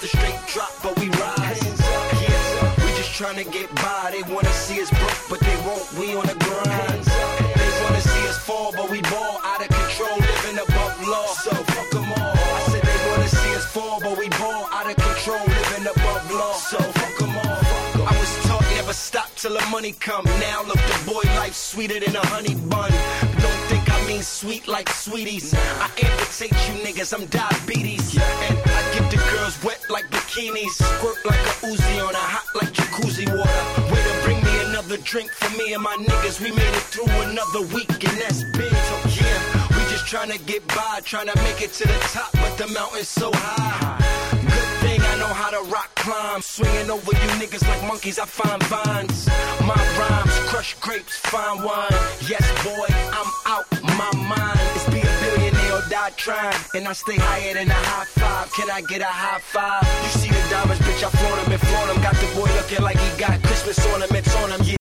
a straight drop, but we rise. Yeah, we just tryna get by. They wanna see us broke, but they won't. We on the grind. They wanna see us fall, but we ball out of control, living above law. So fuck them all. I said they wanna see us fall, but we ball out of control, living above law. So fuck them all. I was taught never stop till the money come. Now look, the boy life sweeter than a honey bun. Don't think I mean sweet like sweeties. I amputate you niggas, I'm diabetes. And I get the girls wet like bikinis. Squirt like a Uzi on a hot like jacuzzi water. Way to bring me another drink for me and my niggas. We made it through another week and that's big. So yeah, we just tryna get by, tryna make it to the top, but the mountain's so high. Good thing I know how to rock climb. Swinging over you niggas like monkeys, I find vines. My rhymes crush grapes, fine wine. Yes boy, I'm out my mind. It's be a billionaire or die trying. And I stay higher than a high five. Can I get a high five? You see the diamonds, bitch, I flaunt them and flaunt them. Got the boy looking like he got Christmas ornaments on him. Yeah.